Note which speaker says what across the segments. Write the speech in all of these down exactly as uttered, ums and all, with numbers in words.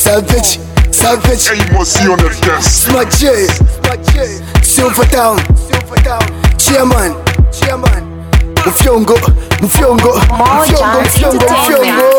Speaker 1: Savage, savage.
Speaker 2: Emociones gas.
Speaker 1: Smart J, Silver Town, Chairman, Chairman. Mufyongo, Mufyongo, Mufyongo, Mufyongo, Mufyongo.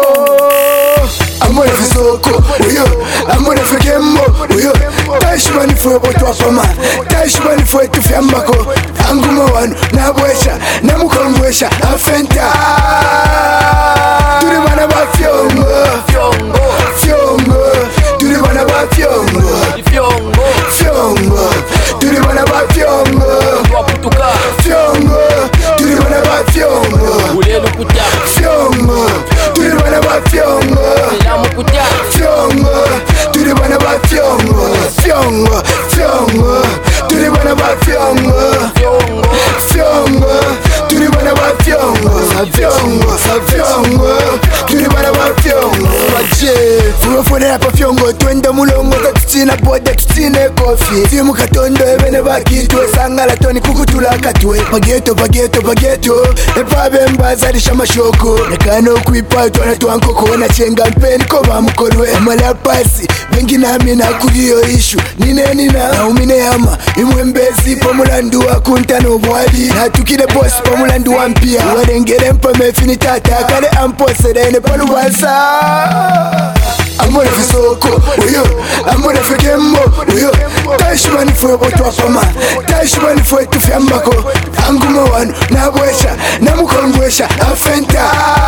Speaker 1: Amore fisoko, uyo. Amore fekemo, uyo. Tashmani fwe botu wapama. Tashmani fwe tufyambako. Anguma wanu, nabwesha, namukongwesha, afenta. Turi bana ba fyongo, fyongo, fyongo. Turi bana ba fyongo, fyongo, fyongo. Turi bana ba fyongo, waputuka, fyongo. Turi bana ba fyongo, ulelo kutia, fyongo. Turi bana ba fyongo, lamu kutia, fyongo. Turi bana ba fyongo, fyongo, fyongo. Turi bana ba fyongo, fyongo, fyongo. Turi bana ba fyongo, fyongo, fyongo. Turi bana ba fyongo. Maje, fufune hapa fyongo, twende mulongo tutina boda tutine kofi. Timu katondo ebene bakitwe sangala toni kukutula katwe. Pageto pageto pageto, epabe mbaza rishamashoko. Nakano kuipa twana twankoko na chenga mpeni ko bamukolwe. Mala pasi, bengi nami na kuliyo ishu. Nine nina, na umine yama, imwembezi pamulandu wa kuntano mwali. Na tukile boss pamulandu wa mpia. Warengere mpa mefini tata, kale ampose dene palu wasa. Amore fisoko, uyo. Amore fekemo, uyo. Tashmani fwe botu wapama. Tashmani fwe tufyambako. Anguma wanu, nabwesha, namukongwesha, afenta.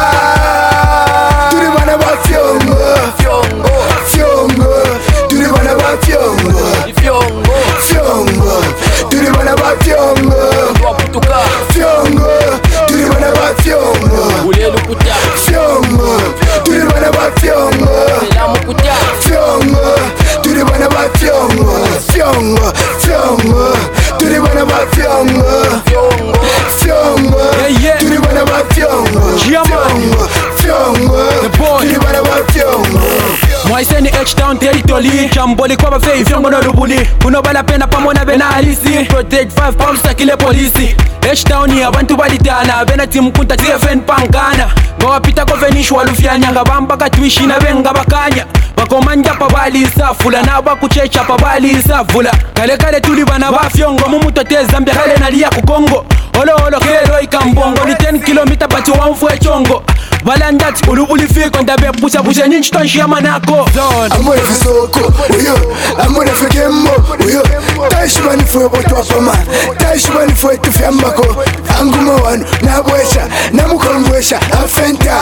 Speaker 1: Turi bana ba fyongo, fyongo, fyongo. Turi bana ba fyongo, fyongo, fyongo. Turi bana ba fyongo, waputuka, fyongo. Turi bana ba fyongo, ulelo kutia, fyongo. Turi bana ba fyongo, lamu kutia, fyongo. Turi bana ba fyongo, fyongo, fyongo. Turi bana ba fyongo, fyongo, fyongo. Turi bana ba fyongo, fyongo, fyongo. Turi bana ba fyongo.
Speaker 3: Mwaiseni H-Town territory. Chamboli kwa bafei fyongo no rubuli. Unobala pena pamona bena halisi. Protect five pounds takile polisi. H-Town ya bantu balitana. Bena timu kunta T F N pankana. Ngawapita kovenishu walufyanya. Ngabamba katwishi na benga bakanya. Bakomanja pabalisa. Fula na bakuchecha pabalisa. Fula kale kale tuli bana bafyongo. Mumutote Zambia kale nalia kukongo. Olo olo kero ikambongo. Ni ten kilometer bacho wamfue chongo. Balandati ulubuli fiko ndabe pusha pusha ninchi tonshia manako.
Speaker 1: Amore fisoko, uyo. Amore fekemo, uyo. Tashmani fwe botu wapama. Tashmani fwe tufyambako. Anguma wanu, nabwesha, namukongwesha, afenta.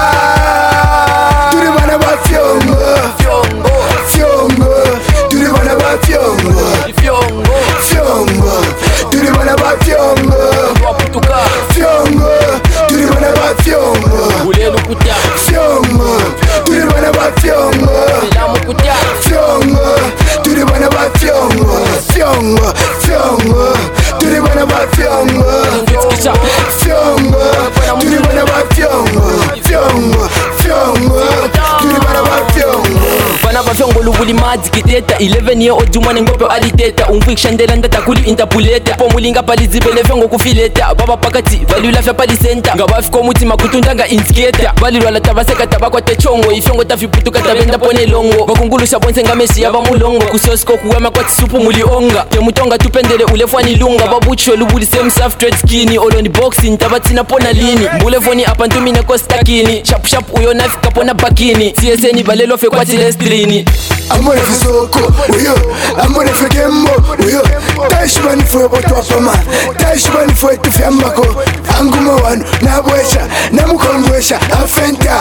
Speaker 1: Turi bana ba fyongo, fyongo, fyongo. Turi bana ba fyongo, fyongo, fyongo. Turi bana ba fyongo, waputuka, fyongo. Turi bana ba fyongo,
Speaker 3: ulelo kutia,
Speaker 1: fyongo. Turi bana ba fyongo,
Speaker 3: lamu kutia,
Speaker 1: fyongo. Turi bana ba fyongo, fyongo, fyongo. Turi bana ba fyongo, fyongo. Turi bana ba fyongo, fyongo, fyongo. Turi bana ba fyongo.
Speaker 4: Bana ba fyongo lubuli madi kiteta. eleven year old jumane ngope aliteta. Umfik shandela ndata kuli intapuleta. Pomulinga palizibele fyongo kufileta. Baba pakati vali ulafya pali center. Ngabafiko mutima kutundanga insketa. Vali lwala tabaseka tabakwa techongo. Ifyongo tafiputuka tabenda pone longo. Bakungulu shabonse ngameshi yaba mulongo. Kusosko kuwema kwa tisupu mulionga. Temutonga tupendele ulefwani lunga. Babuchwe lubuli same soft red skinny. Oloni boxing tabatina pona lini. Mbulefoni apantumine kostakini. Shap shap uyo nafika pona bakini. C S N balelo fe kwa tilestrini.
Speaker 1: Amore fisoko, uyo. Amore fekemo, uyo. Tashmani fwe botu wapama. Tashmani fwe tufyambako. Anguma wanu, nabwesha, namukongwesha, afenta.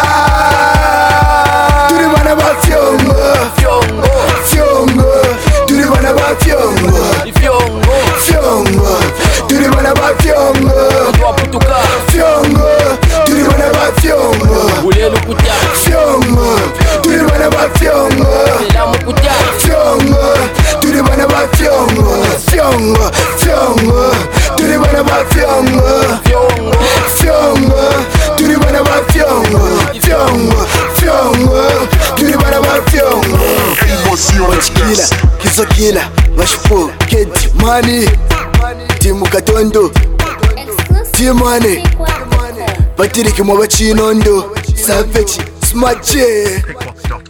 Speaker 1: Turi bana ba fyongo, fyongo, fyongo. Turi bana ba fyongo,
Speaker 4: Fyongo,
Speaker 1: fyongo. Turi bana ba fyongo,
Speaker 4: waputuka,
Speaker 1: fyongo. Turi bana ba fyongo,
Speaker 4: ulelo kutia,
Speaker 1: fyongo. Turi bana ba fyongo,
Speaker 4: lamu kutia,
Speaker 1: fyongo. Turi bana ba fyongo, fyongo, fyongo. Turi bana ba fyongo,
Speaker 4: fyongo,
Speaker 1: fyongo. Turi bana ba fyongo, fyongo, fyongo. Turi bana ba fyongo.
Speaker 2: Emociones
Speaker 1: Kila,
Speaker 2: gas.
Speaker 1: kiso kila, mashupo, kedi, money. Timu katondo, T-Money. Patrick Mwabachinondo, Savage, Smart J.